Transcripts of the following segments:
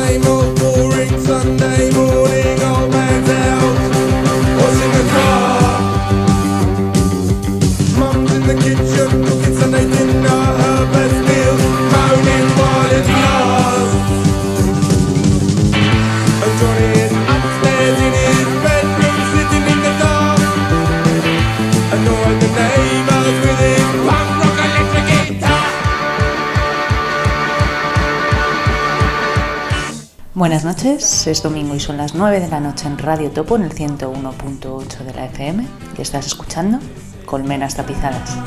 same old boring Sunday morning, old man's out, washing the car. Mum's in the kitchen cooking Sunday dinner, her best meals, moaning while it's last. And Johnny is upstairs in his bedroom, sitting in the dark, annoying the neighbours with his punk rock electric guitar. Buenas noches, es domingo y son las 9 de la noche en Radio Topo en el 101.8 de la FM y estás escuchando Colmenas Tapizadas.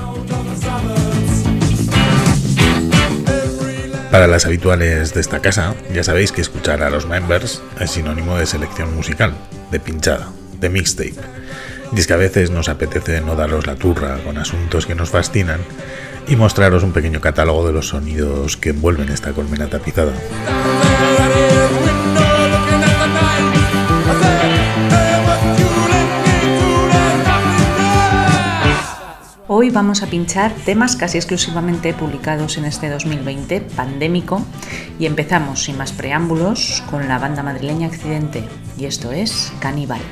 Para las habituales de esta casa, ya sabéis que escuchar a los members es sinónimo de selección musical, de pinchada, de mixtape. Y es que a veces nos apetece no daros la turra con asuntos que nos fascinan y mostraros un pequeño catálogo de los sonidos que envuelven esta colmena tapizada. Hoy vamos a pinchar temas casi exclusivamente publicados en este 2020 pandémico y empezamos sin más preámbulos con la banda madrileña Accidente y esto es Caníbal.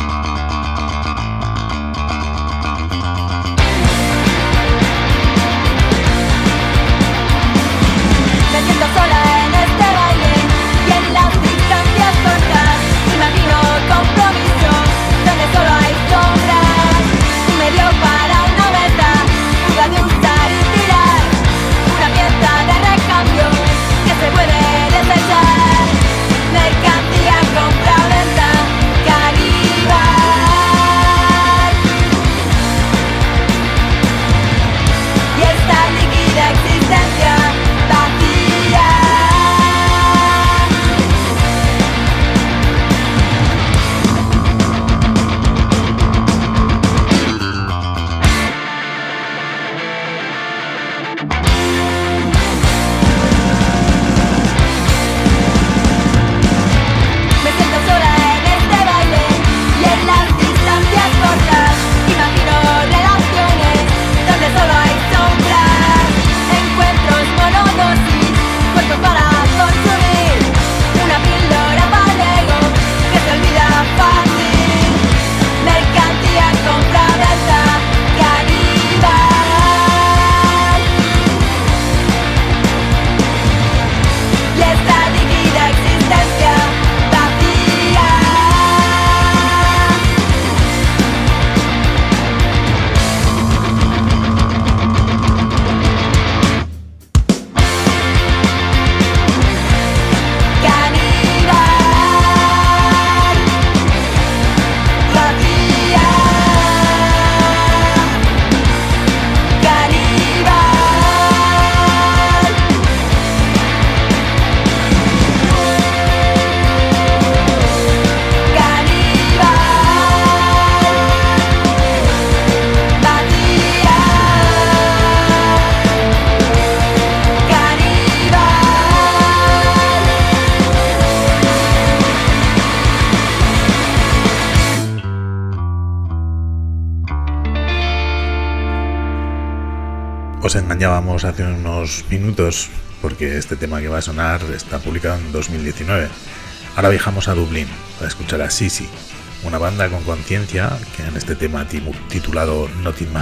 Os engañábamos hace unos minutos porque este tema que va a sonar está publicado en 2019. Ahora viajamos a Dublín para escuchar a Sisi, una banda con conciencia que en este tema titulado Not in My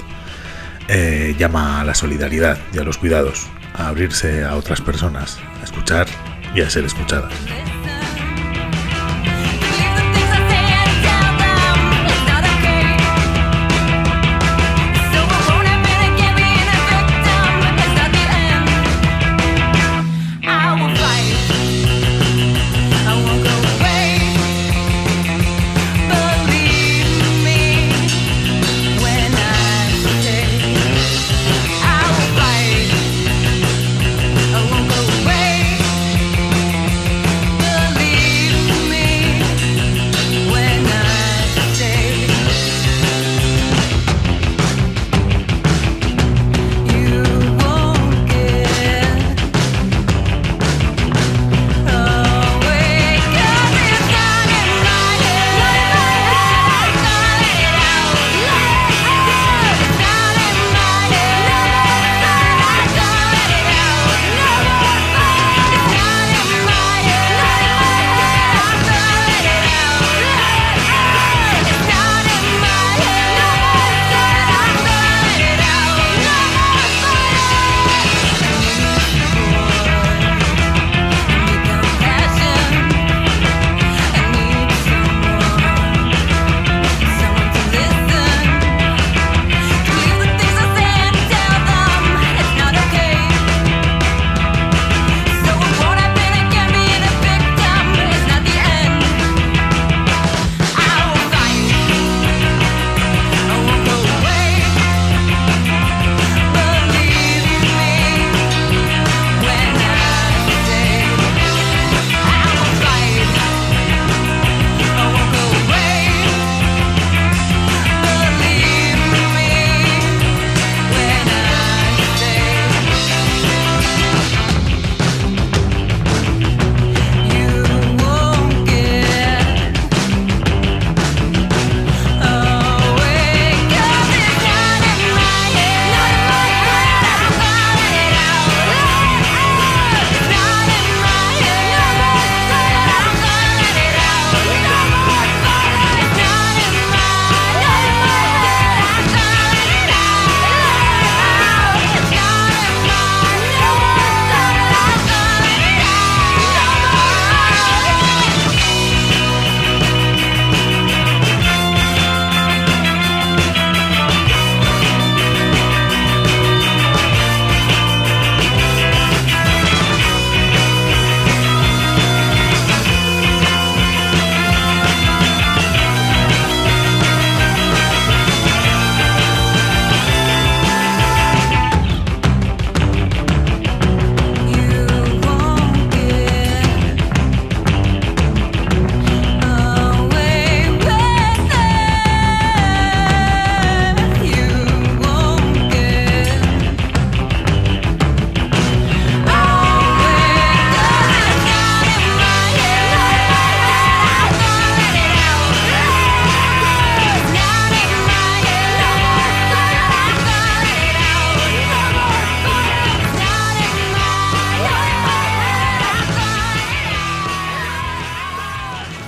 Head llama a la solidaridad y a los cuidados, a abrirse a otras personas, a escuchar y a ser escuchada.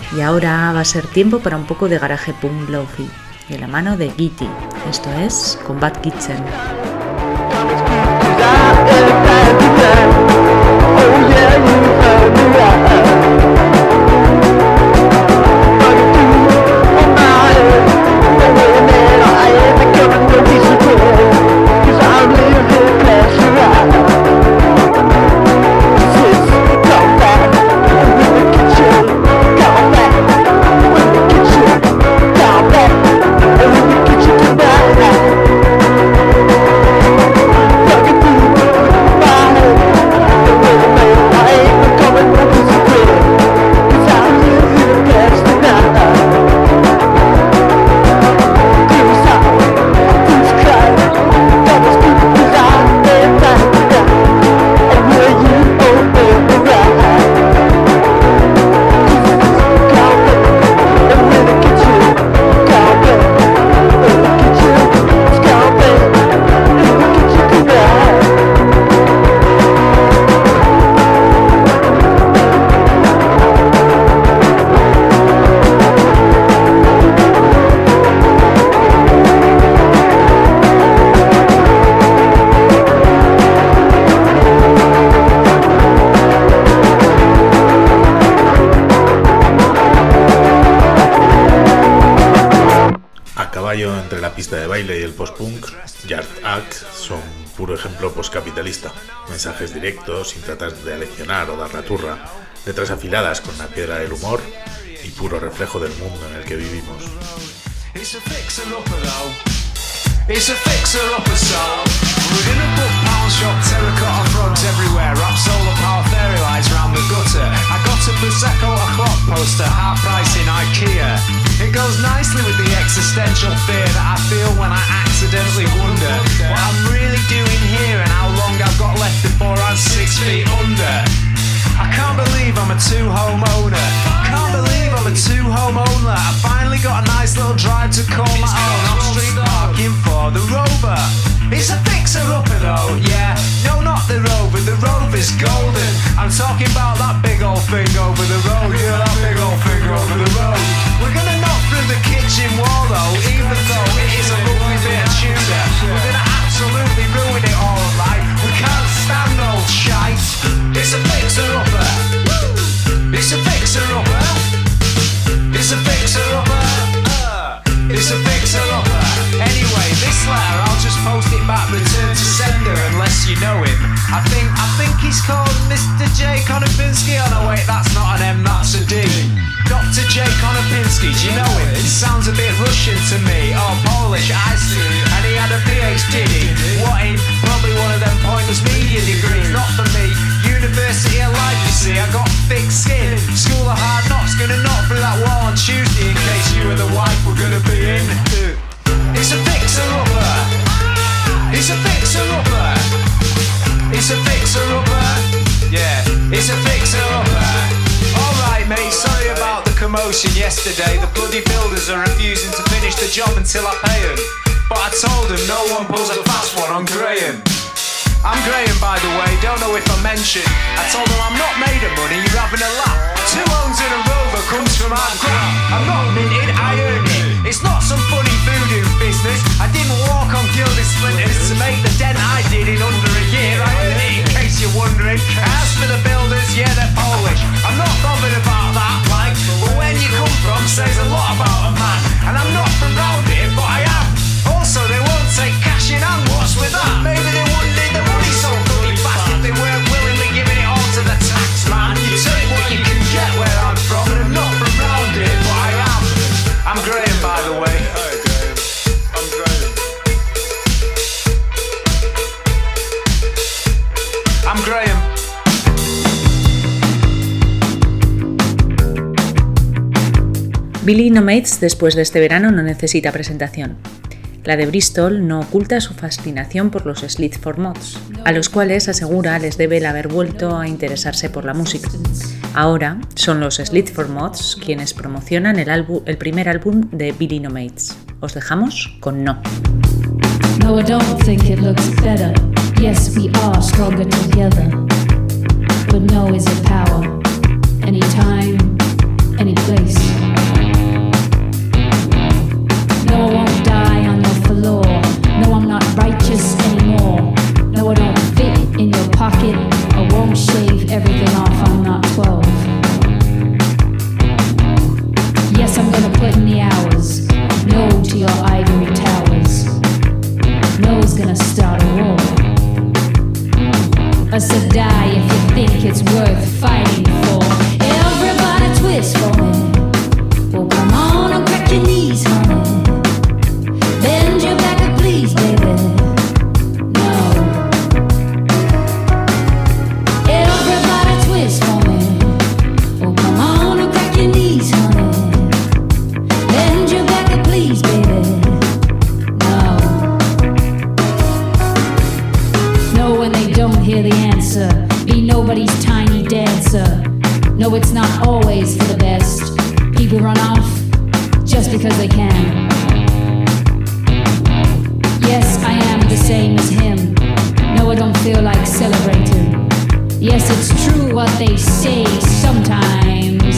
Y ahora va a ser tiempo para un poco de garaje punk lofi, de la mano de Gitty. Esto es Combat Kitchen. Entre la pista de baile y el post-punk, Yard Act son puro ejemplo postcapitalista. Mensajes directos, sin tratar de aleccionar o dar la turra, letras afiladas con la piedra del humor y puro reflejo del mundo en el que vivimos. It's a fixer-upper soul. Within a book pound shop, terracotta frogs everywhere. Rap solar power fairy lights round the gutter. I got a Prosecco o'clock poster, half price in IKEA. It goes nicely with the existential fear that I feel when I accidentally wonder what I'm really doing here and how long I've got left before I'm 6 feet under. I can't believe I'm a two-home owner. Can't believe I'm a two-home owner. I finally got a nice little drive to call my own. I'm street parking for the Rover. It's a fixer-upper though, yeah. No, not the Rover, the Rover's golden. I'm talking about that big old thing over the road. Yeah, that big old thing over the road. We're gonna knock through the kitchen wall though, even though it is a lovely bit of Tudor. We're gonna absolutely ruin it all, right? We can't stand old shite. It's a fixer-upper. It's a fixer-upper. It's a fixer-upper. It's a fixer-upper. Anyway, this letter I'll just post it back, return to sender, unless you know him. I think he's called Mr. J. Konopinski. Oh no, wait, that's not an M, that's a D. Dr. J. Konopinski, do you know him? It sounds a bit Russian to me. Oh, Polish, I see. And he had a PhD. What in? Probably one of them pointless media degrees. Not for me. University of Life, you see. I got thick skin. School of Hard Knocks, gonna knock through that wall on Tuesday in case you and the wife were gonna be in. It's a fixer-upper. It's a fixer-upper. It's a fixer-upper. Yeah, it's a fixer-upper. Alright mate, sorry about the commotion yesterday. The bloody builders are refusing to finish the job until I pay them. But I told them no one pulls a fast one on Graham. I'm Graham, by the way, don't know if I mentioned. I told them I'm not made of money, you're having a laugh. 2 homes in a Rover comes from hard graft. I'm not minted, I earned it. It's not some funny voodoo business. I didn't walk on gilded splinters to make the dent I did in under a year. I earned it, in case you're wondering. As for the builders, yeah, they're Polish. I'm not bothered about that, like. But when you come from says a lot about a man. And I'm not from round here, but I am. Also, they won't take cash in hand, what's with that? Maybe they wouldn't need the money so bloody fast if they weren't willingly giving it all to the tax man. You take what you can get where I'm from, and I'm not from round here, but I am. I'm Graham, by the way. Hi, Graham. I'm Graham. I'm Graham. Billy No Mates después de este verano no necesita presentación. La de Bristol no oculta su fascinación por los Sleaford Mods, a los cuales asegura les debe el haber vuelto a interesarse por la música. Ahora son los Sleaford Mods quienes promocionan el primer álbum de Billy No Mates. Os dejamos con No. No, I don't think it looks better. Yes, we are stronger together. But no is a power. Anytime, any place. because they can. Yes, I am the same as him. No, I don't feel like celebrating. Yes, it's true what they say sometimes.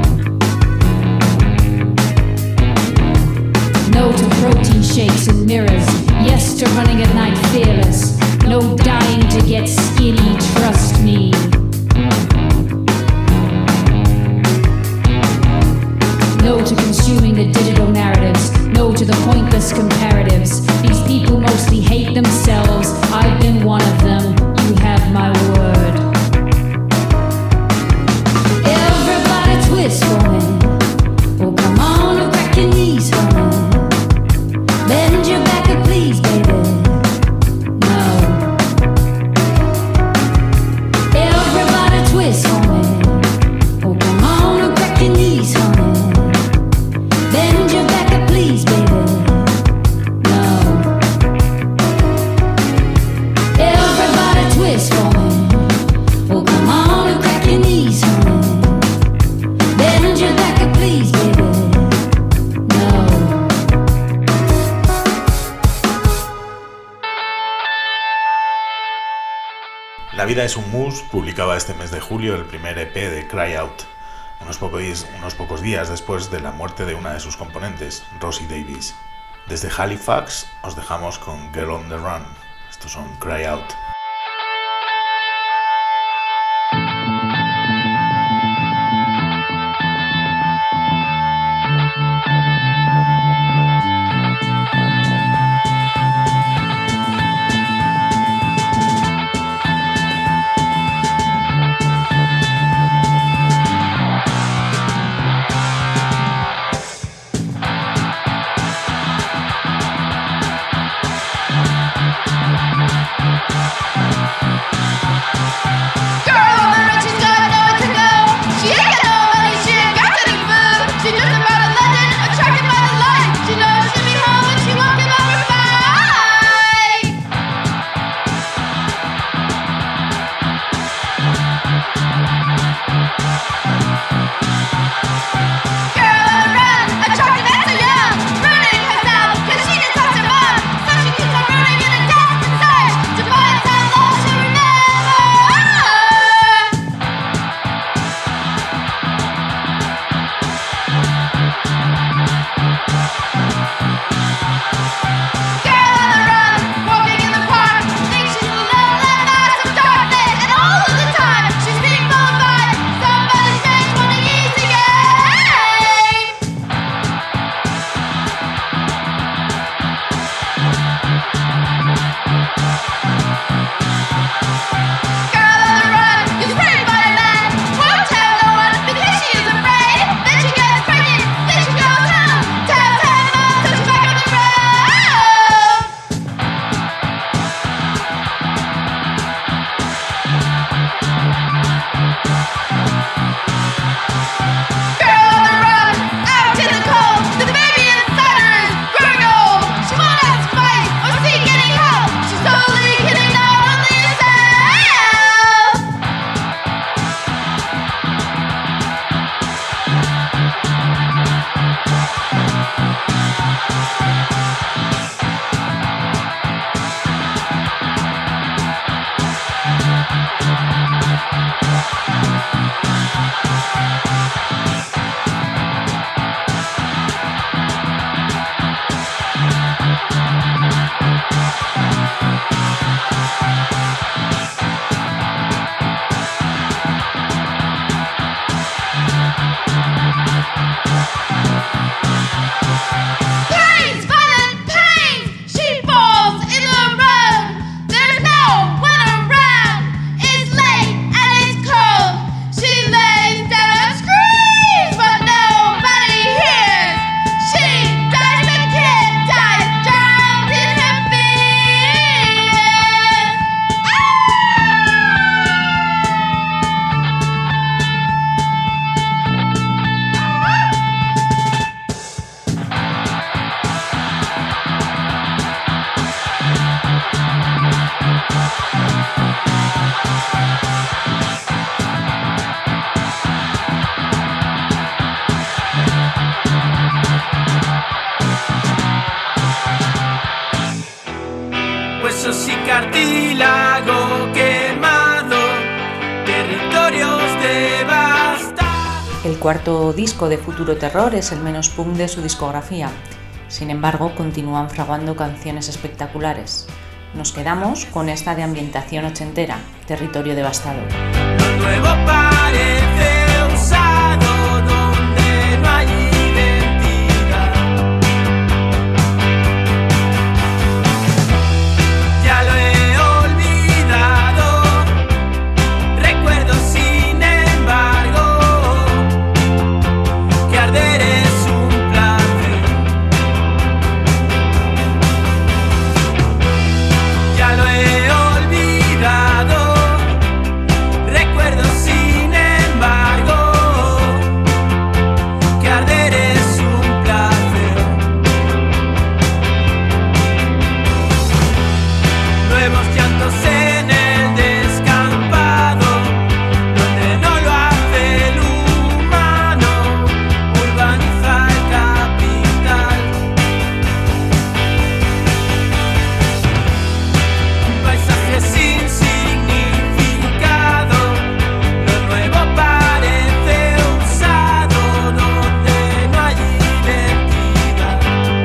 No to protein shakes and mirrors. Yes to running at night fearless. No dying to get skinny, trust me. No to consuming the digital narratives. No to the pointless comparatives. These people mostly hate themselves. I've been one of them. You have my word. Everybody twist for me. Oh, come on and crack your knees for me. Bend your back and please, baby. No. Everybody twist for me. Oh, come on and crack your knees for me. Bend your back and please, baby. No. Everybody twist for me. Oh, come on and crack your knees for me. Bend your back and please, baby. No. La vida es un mus publicaba este mes de julio el primer EP de Cry Out, unos pocos días después de la muerte de una de sus componentes, Rosie Davis. Desde Halifax os dejamos con Girl on the Run. Estos son Cry Out. lago quemado, territorios devastados. El cuarto disco de Futuro Terror es el menos punk de su discografía. Sin embargo, continúan fraguando canciones espectaculares. Nos quedamos con esta de ambientación ochentera, Territorio Devastado. Lo nuevo parece usado donde no hay identidad. Ya lo he olvidado, recuerdo sin embargo que arder es un placer. Ya lo he olvidado, recuerdo sin embargo que arder es un placer. Nuevos llantos en el descampado, donde no lo hace el humano, urbaniza el capital. Paisaje sin significado, lo nuevo parece usado donde no hay identidad.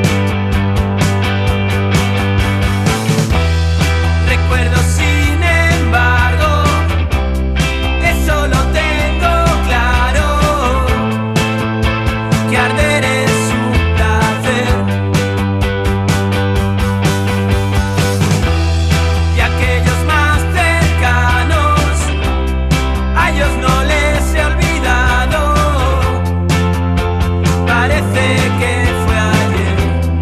Recuerdo sin embargo, eso lo tengo claro, que arder es un placer. Y aquellos más cercanos, a ellos no les he olvidado, parece que fue ayer.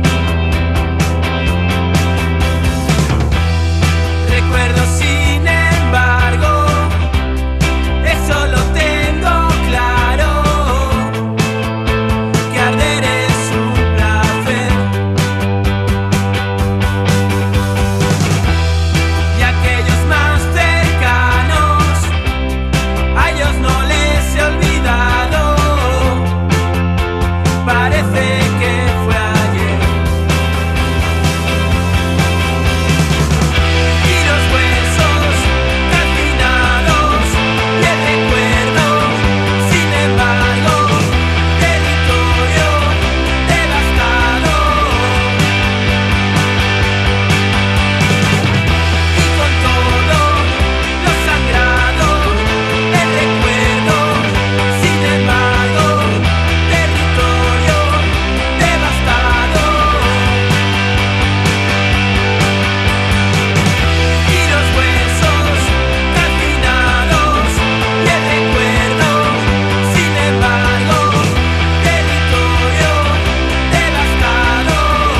Recuerdo sin embargo, eso lo tengo claro, que arder es un placer. Y aquellos más cercanos, a ellos no les he olvidado, parece que fue ayer. Y los huesos calcinados y el recuerdo, sin embargo, territorio devastado. Y con todo lo sangrado, el recuerdo, sin embargo, territorio devastado. Y los huesos calcinados y el recuerdo, sin embargo, territorio devastado.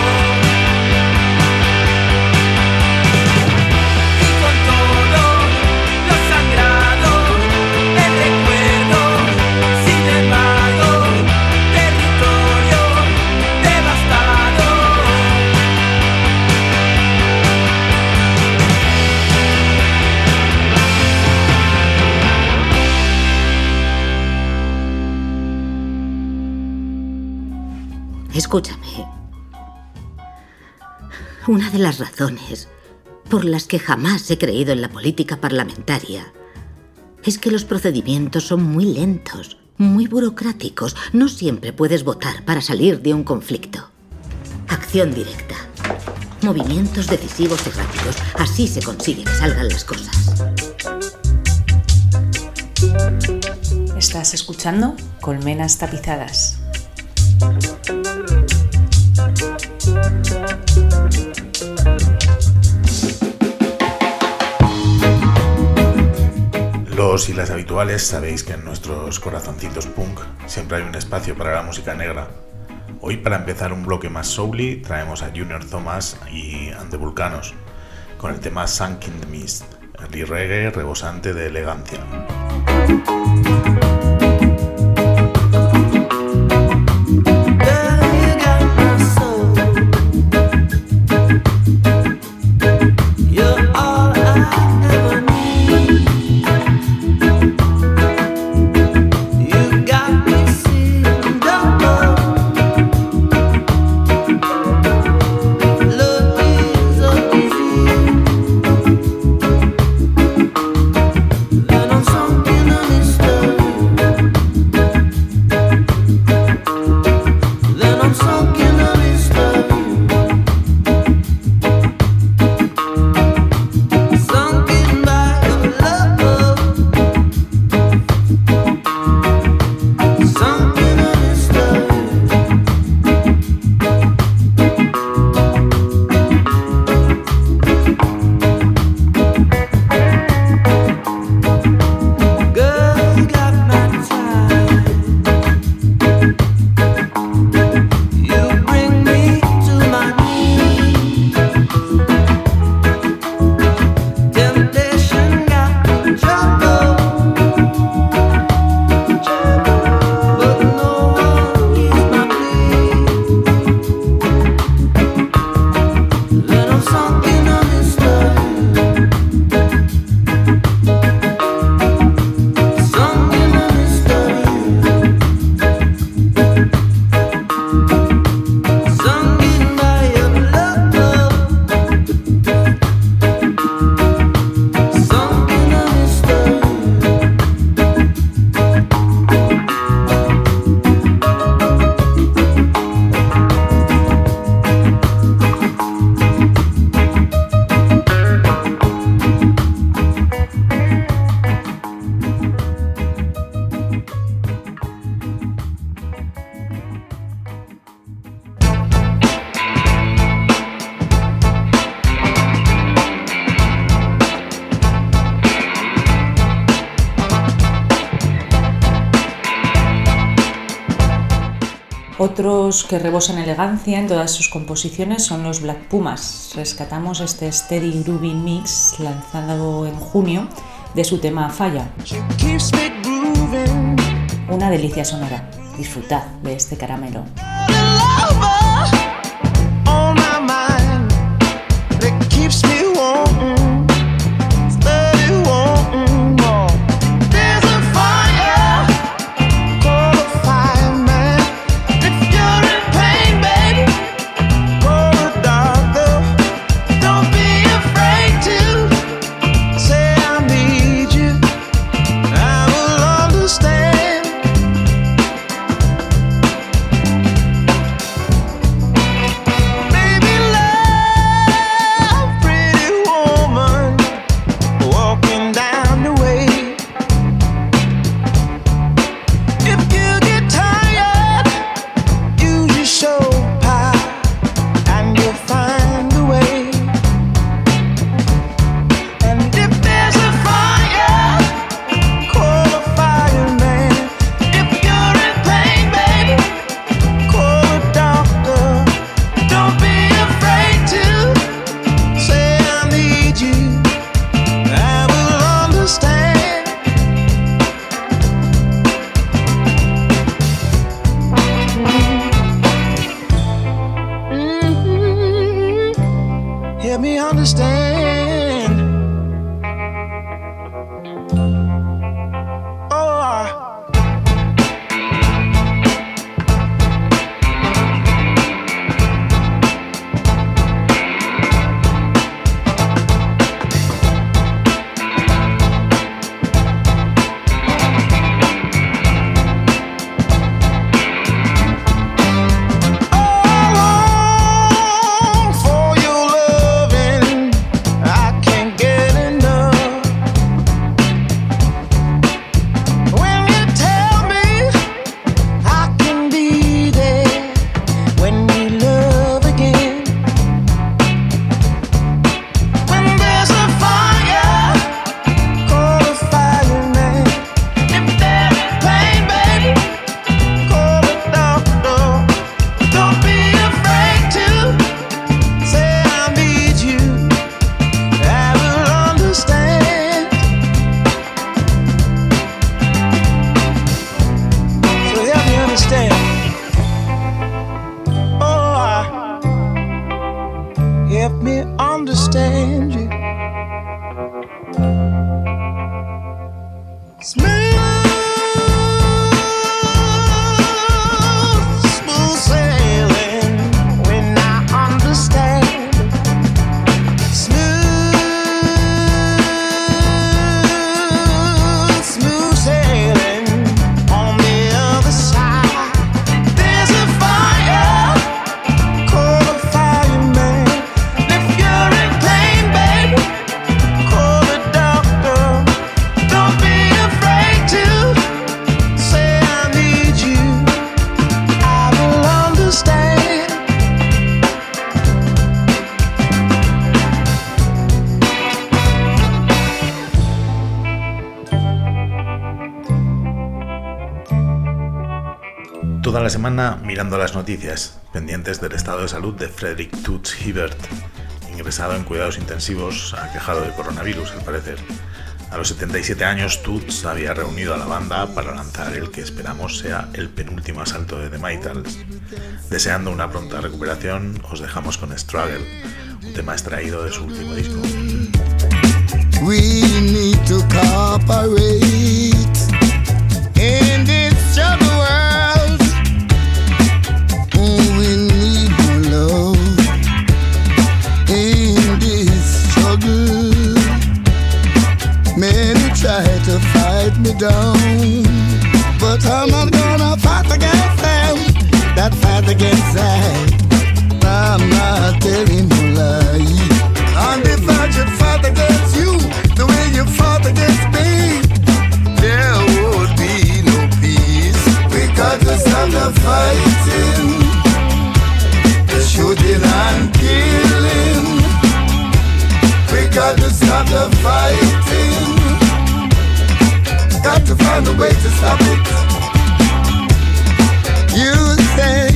Y con todo lo sangrado, el recuerdo, sin embargo, territorio devastado. Escúchame. Una de las razones por las que jamás he creído en la política parlamentaria es que los procedimientos son muy lentos, muy burocráticos. No siempre puedes votar para salir de un conflicto. Acción directa. Movimientos decisivos y rápidos. Así se consigue que salgan las cosas. Estás escuchando Colmenas Tapizadas. Los y las habituales sabéis que en nuestros corazoncitos punk siempre hay un espacio para la música negra. Hoy, para empezar un bloque más soully, traemos a Junior Thomas y And the Vulcanos con el tema Sunk in the Mist, el reggae rebosante de elegancia. Love is a disease. Otros que rebosan elegancia en todas sus composiciones son los Black Pumas. Rescatamos este Steady Groovy Mix lanzado en junio de su tema Falla. Una delicia sonora. Disfrutad de este caramelo. Toda la semana mirando las noticias, pendientes del estado de salud de Frederick Toots Hibbert, ingresado en cuidados intensivos, aquejado de coronavirus al parecer. A los 77 años, Toots había reunido a la banda para lanzar el que esperamos sea el penúltimo asalto de The Maytals. Deseando una pronta recuperación, os dejamos con Struggle, un tema extraído de su último disco. We need to cooperate in this struggle world. We need more love in this struggle. Many try to fight me down, but I'm not gonna fight against them that fight against I. I'm not telling no lie. And if I should fight against you the way you fought against me, there would be no peace. We got to stop the fighting, the shooting and killing. We got to stop the fighting. Got to find a way to stop it. You say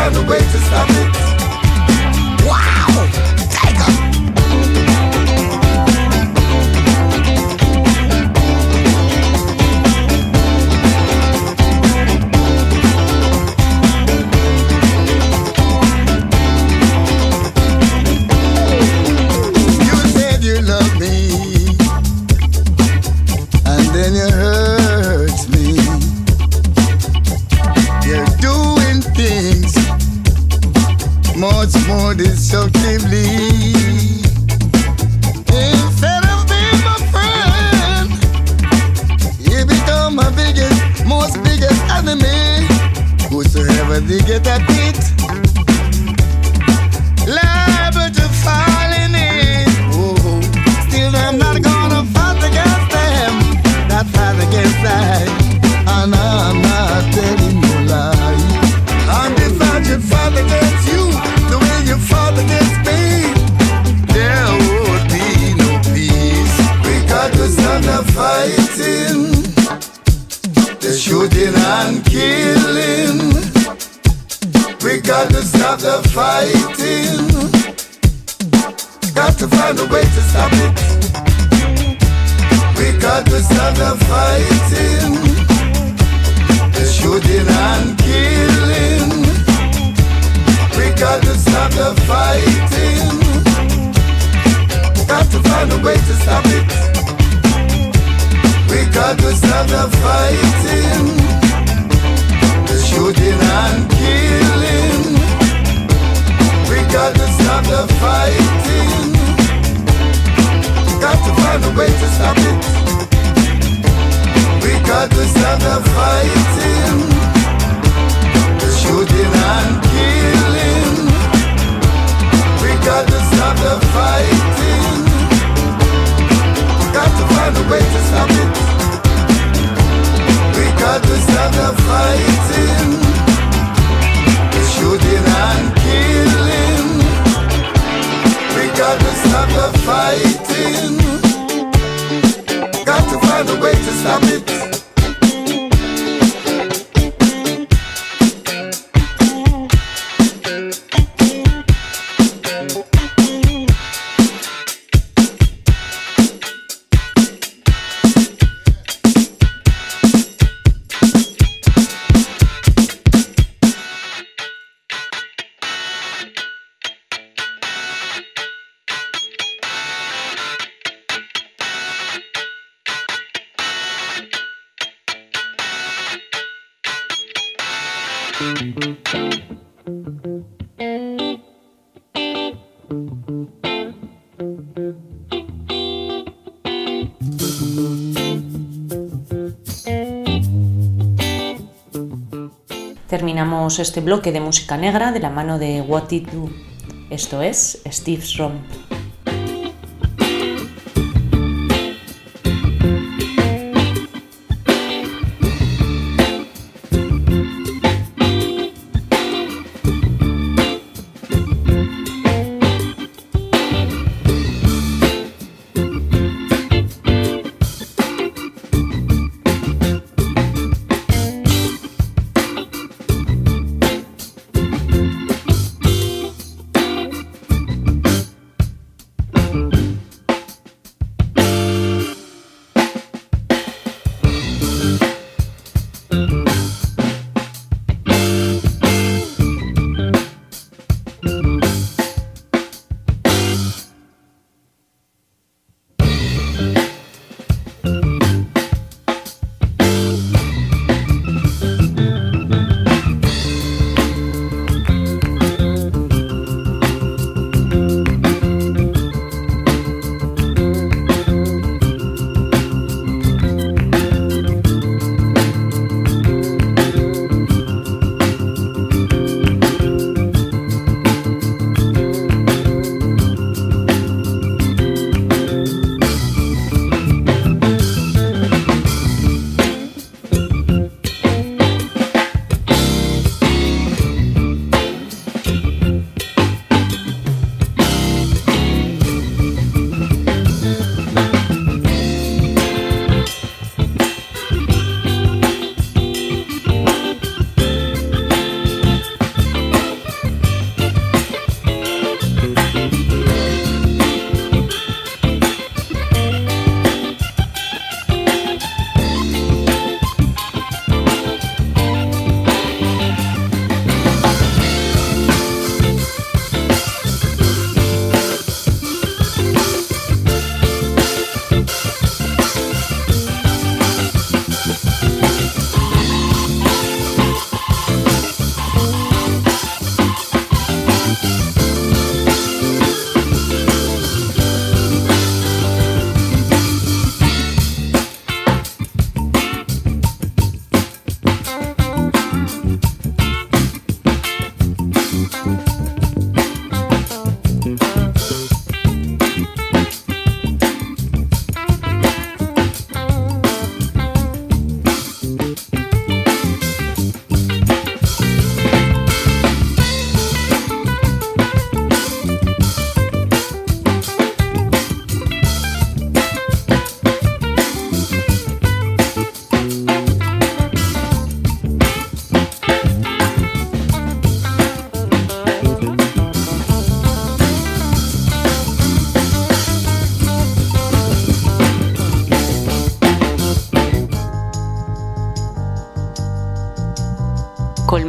find a way to stop it. Wow! Take 'em! Then you hurt me. You're doing things much more destructively. Instead of being my friend, you become my biggest enemy. Whosoever they get at it, liable to fall in it. Oh, still I'm not gonna fight against them. That fight against that, and I'm not telling no lie. And if I should fight against you, the way you fought against me, there would be no peace. We got to stop the fighting, the shooting and killing. We got to stop the fighting. Got to find a way to stop it. We got to stop the fighting, the shooting and killing. We got to stop the fighting. Got to find a way to stop it. We got to stop the fighting, the shooting and killing. We got to stop the fighting. Got to find a way to stop it. We got to stop the fighting, the shooting and killing. We got to stop the fighting. Got to find a way to stop it. We got to stop the fighting, the shooting and killing. We got to stop the fighting. Got to find a way to stop it. Terminamos este bloque de música negra de la mano de What It Do. Esto es Steve's Romp.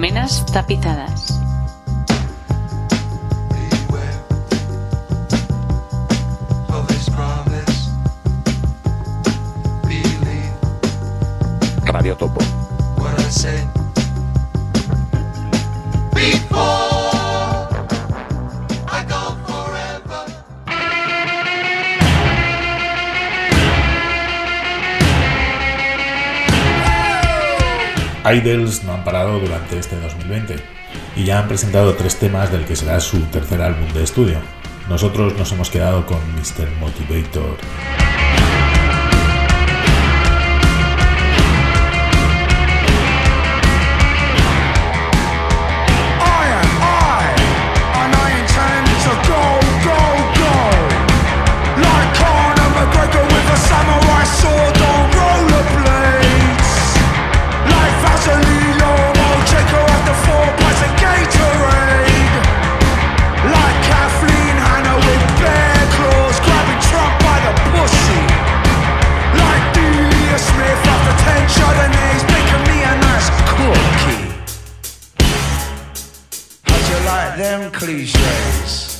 Colmenas tapizadas. Radio Topo. Idles no han parado durante este 2020 y ya han presentado 3 temas del que será su tercer álbum de estudio. Nosotros nos hemos quedado con Mr. Motivator. Them cliches.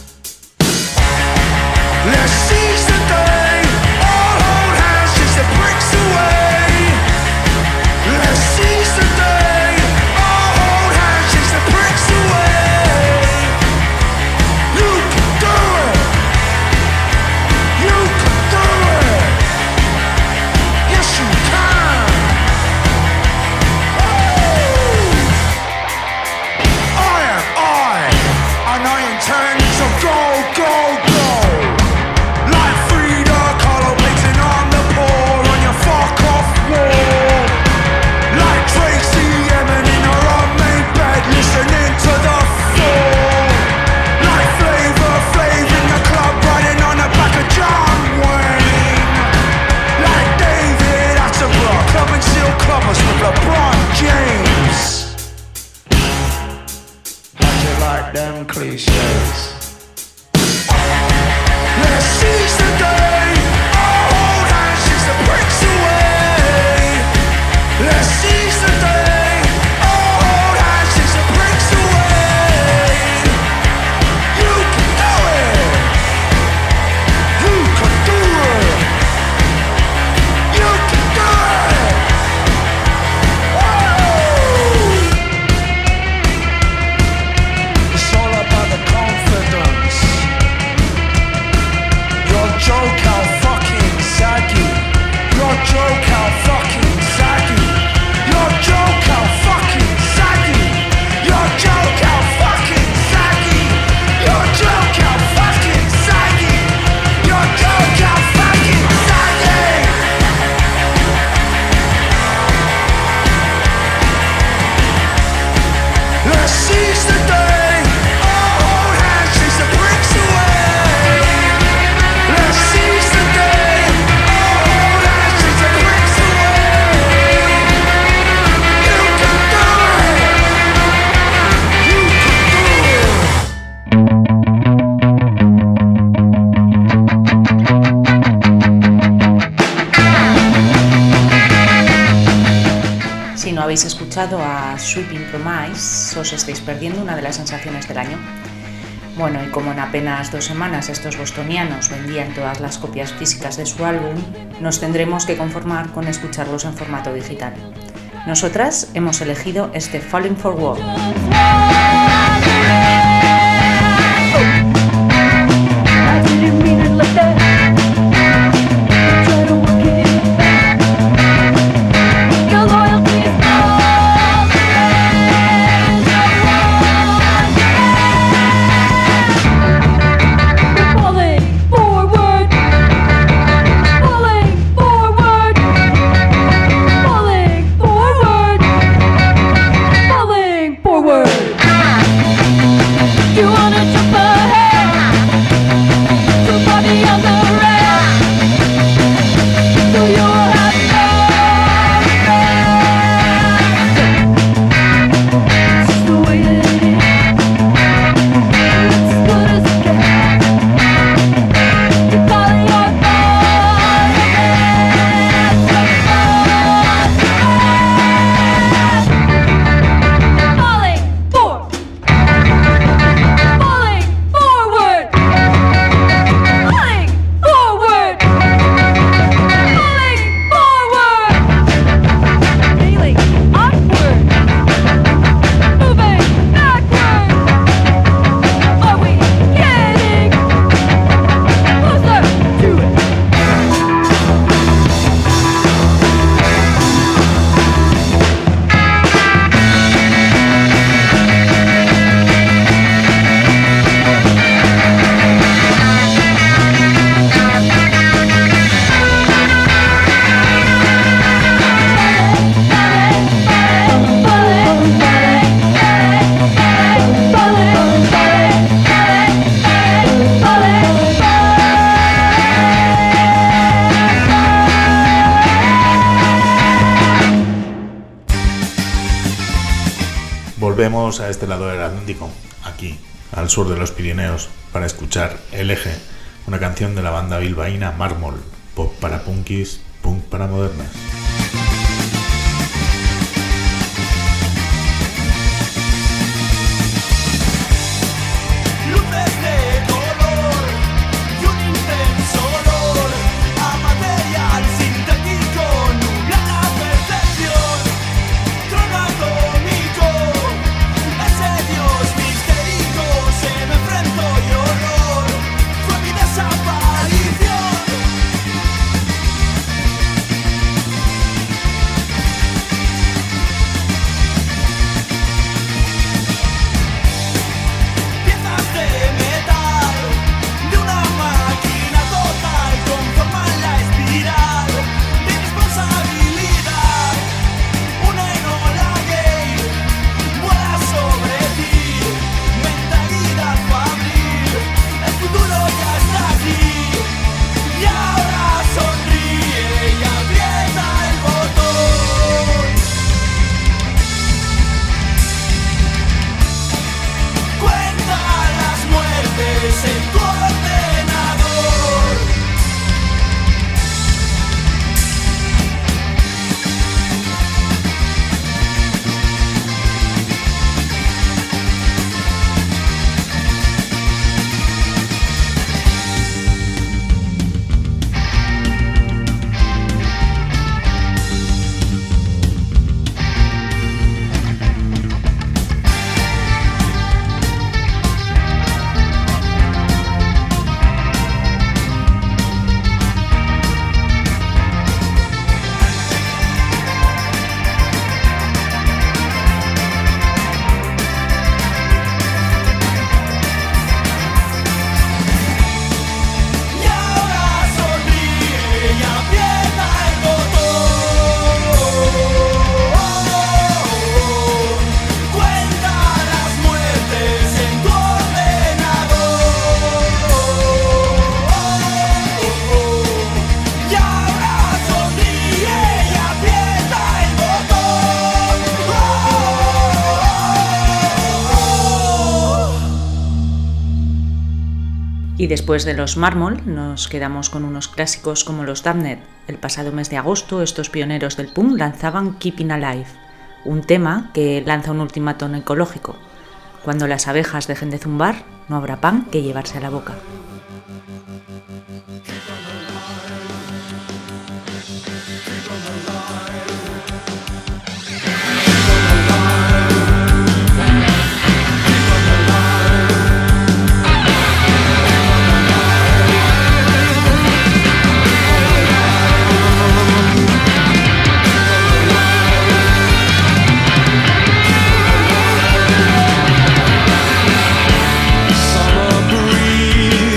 Let's seize the day. All hold hands, chase the bricks away. Let's seize the day. All hold hands, chase the bricks away. You can do it. You can do it. Yes, you can. And I intend to go, go, go. Like Frida Kahlo beating on the poor on your fuck off wall. Like Tracy Emin in her unmade bed listening to the fall. Like Flavor Flav in the club riding on the back of John Wayne. Like David Attenborough clubbing seal clubbers with LeBron James. Like them cliches. Let's seize the day. All hold hands, chase the bricks away. Let's seize the day. All hold hands, chase the bricks away. You can do it. You can do it. You can do it. It's all about the confidence. Your joke how fucking saggy. Your joke how fucking saggy. Your joke how fucking saggy. Your joke how fucking saggy. Your joke how fucking saggy. Your joke how fucking saggy. Let's seize the day. Si no habéis escuchado a Sweeping Promise, os estáis perdiendo una de las sensaciones del año. Bueno, y como en apenas 2 semanas estos bostonianos vendían todas las copias físicas de su álbum, nos tendremos que conformar con escucharlos en formato digital. Nosotras hemos elegido este Falling for War. Forward. Vamos a este lado del Atlántico, aquí, al sur de los Pirineos, para escuchar El Eje, una canción de la banda bilbaína Mármol, pop para punkis, punk para modernas. Y después de los Mármol nos quedamos con unos clásicos como los Damned. El pasado mes de agosto estos pioneros del punk lanzaban Keeping Alive, un tema que lanza un ultimátum ecológico. Cuando las abejas dejen de zumbar, no habrá pan que llevarse a la boca. Summer breeze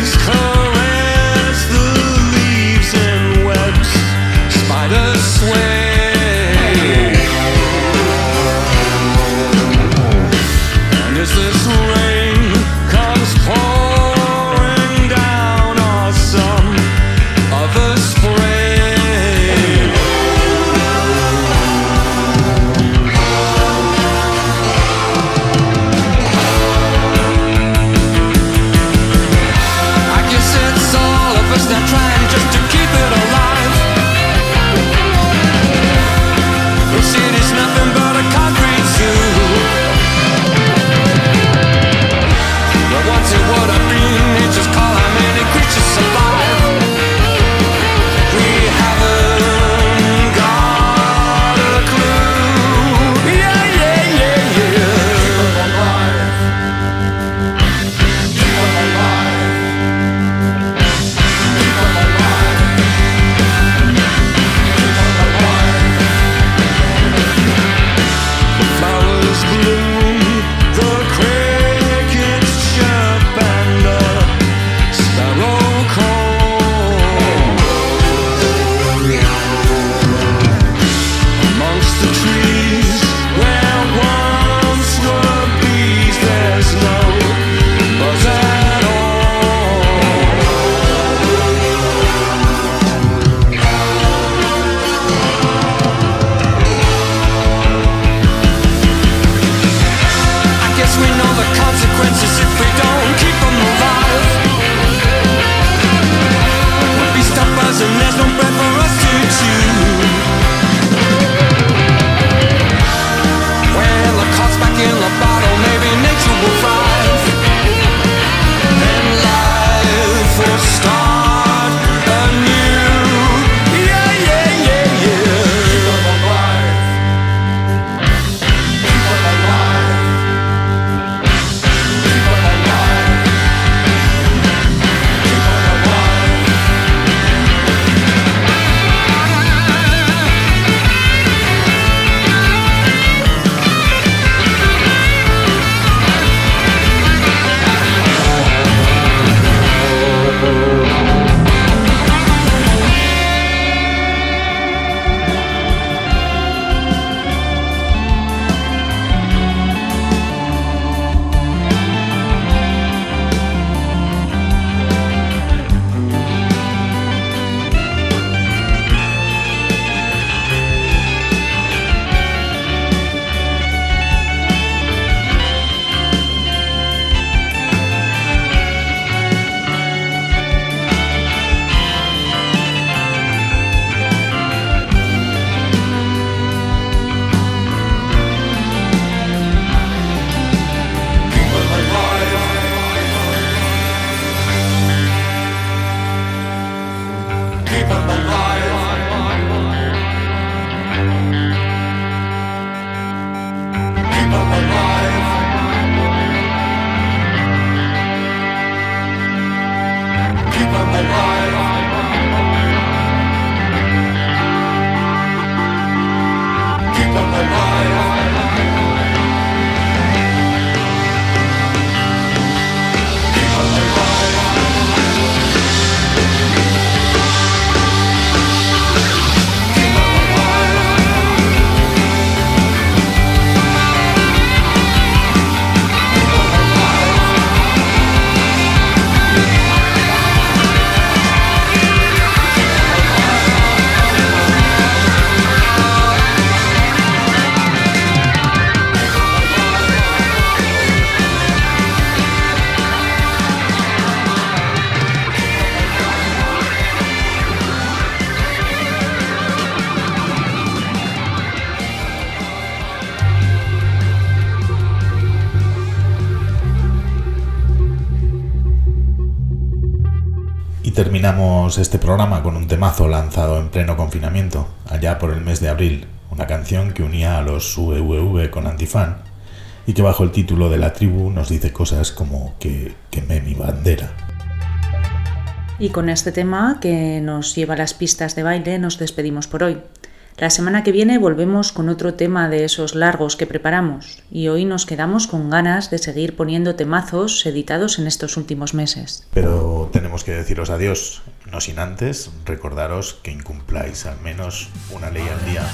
terminamos este programa con un temazo lanzado en pleno confinamiento, allá por el mes de abril, una canción que unía a los VVV con Antifan y que bajo el título de La Tribu nos dice cosas como que quemé mi bandera. Y con este tema que nos lleva a las pistas de baile nos despedimos por hoy. La semana que viene volvemos con otro tema de esos largos que preparamos y hoy nos quedamos con ganas de seguir poniendo temazos editados en estos últimos meses. Pero tenemos que deciros adiós, no sin antes recordaros que incumpláis al menos una ley al día.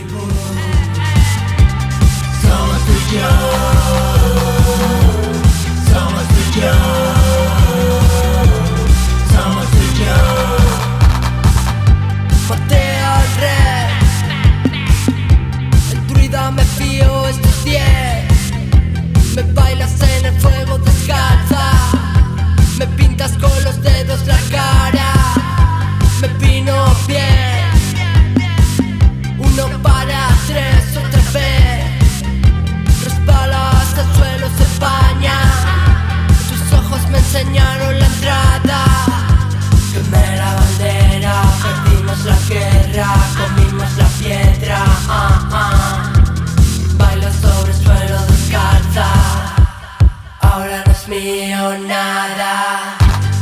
Somos tú y yo, somos tú y yo, somos tú y yo. Mateo al rey, el druida me fío, estos 10. Me bailas en el fuego descalza, me pintas con los dedos la cara, me pino bien. 1 para 3 otra vez. Resbalas al suelo, se empaña. Tus ojos me enseñaron la entrada. Quemé la bandera, perdimos la guerra, comimos la piedra. Bailo sobre el suelo descalza. Ahora no es mío nada.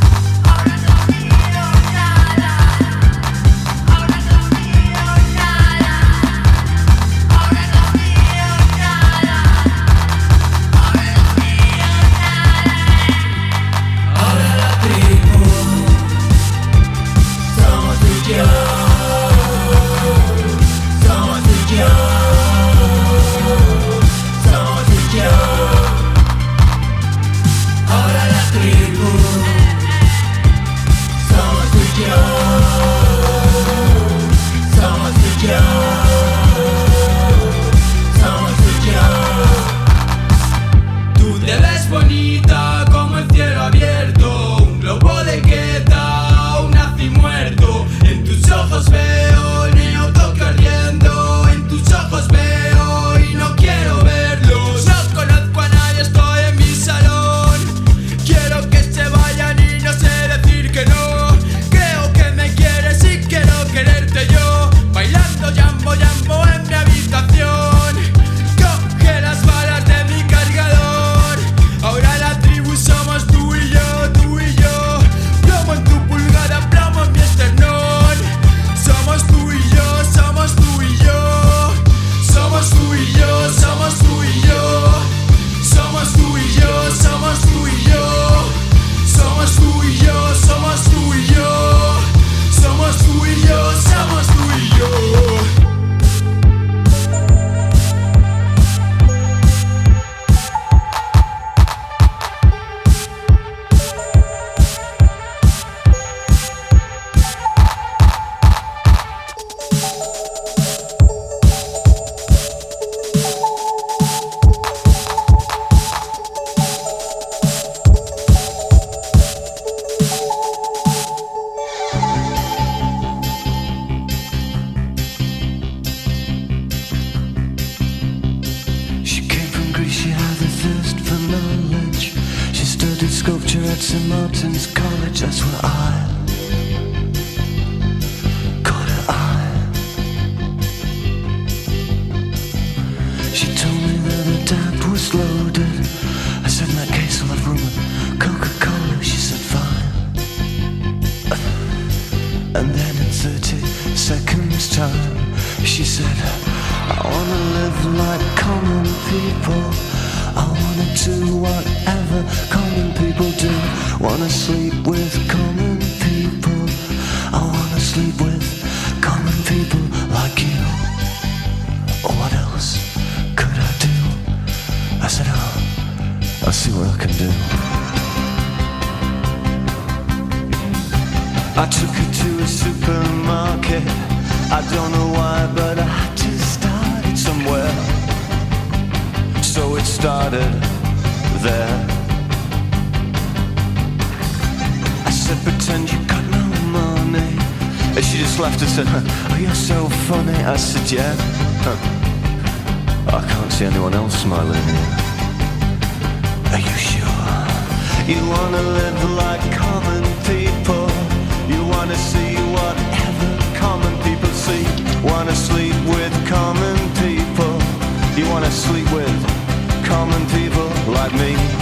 Bonita como el cielo abierto, un globo de gueta, un nazi muerto. En tus ojos veo el mío toque ardiendo, en tus ojos veo y no quiero verlos. No conozco a nadie, estoy en mi salón. Quiero que se vayan y no sé decir que no. Creo que me quieres y quiero quererte yo. Bailando jambo jambo en mi habitación. Coge las balas de mi cargador. Ahora la tribu somos tú y yo, tú y yo. Plomo en tu pulgada, plomo en mi esternón. Somos tú y yo, somos tú y yo. Somos tú y yo, somos tú y yo. Somos tú y yo, somos tú y yo. Somos tú y yo, somos tú y yo. Somos tú y yo, somos tú y yo. Sculpture at St. Martin's College, that's where I caught her eye. She told me that the tap was loaded. I said, in that case I'll have room at Coca-Cola. She said, fine. And then in 30 seconds time she said, I wanna live like common people. I wanna do whatever common people do. Wanna sleep with common people. I wanna sleep with common people like you. What else could I do? I said, oh, I'll see what I can do. I took her to a supermarket. I don't know why, but I had to start it somewhere. So it started there. I said, pretend you got no money. And she just laughed and said, oh, you're so funny. I said, yeah. I can't see anyone else smiling here. Are you sure? You wanna live like common people. wanna see whatever common people see. Wanna sleep with common people. You wanna sleep with common people like me.